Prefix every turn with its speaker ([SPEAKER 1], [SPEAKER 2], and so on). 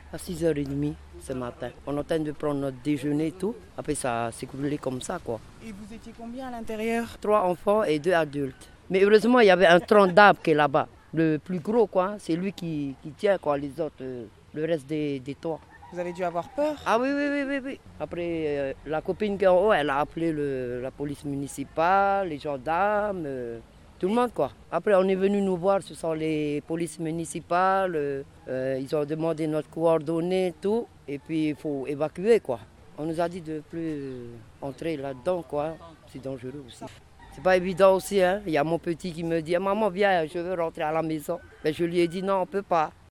[SPEAKER 1] À 6h30 ce matin. On est en train de prendre notre déjeuner et tout. Après, ça s'est écoulé comme ça, quoi.
[SPEAKER 2] Et vous étiez combien à l'intérieur?
[SPEAKER 1] 3 enfants et 2 adultes. Mais heureusement, il y avait un tronc d'arbre qui est là-bas. Le plus gros, quoi. C'est lui qui tient, quoi, les autres, le reste des toits.
[SPEAKER 2] Vous avez dû avoir peur?
[SPEAKER 1] Ah oui, oui, oui, oui, oui. Après, la copine qui est en haut, elle a appelé la police municipale, les gendarmes, tout le monde, quoi. Après, on est venu nous voir, ce sont les polices municipales. Ils ont demandé notre coordonnée, tout. Et puis, il faut évacuer, quoi. On nous a dit de ne plus entrer là-dedans, quoi. C'est dangereux aussi. C'est pas évident aussi, hein. Il y a mon petit qui me dit, maman, viens, je veux rentrer à la maison. Mais je lui ai dit, non, on ne peut pas.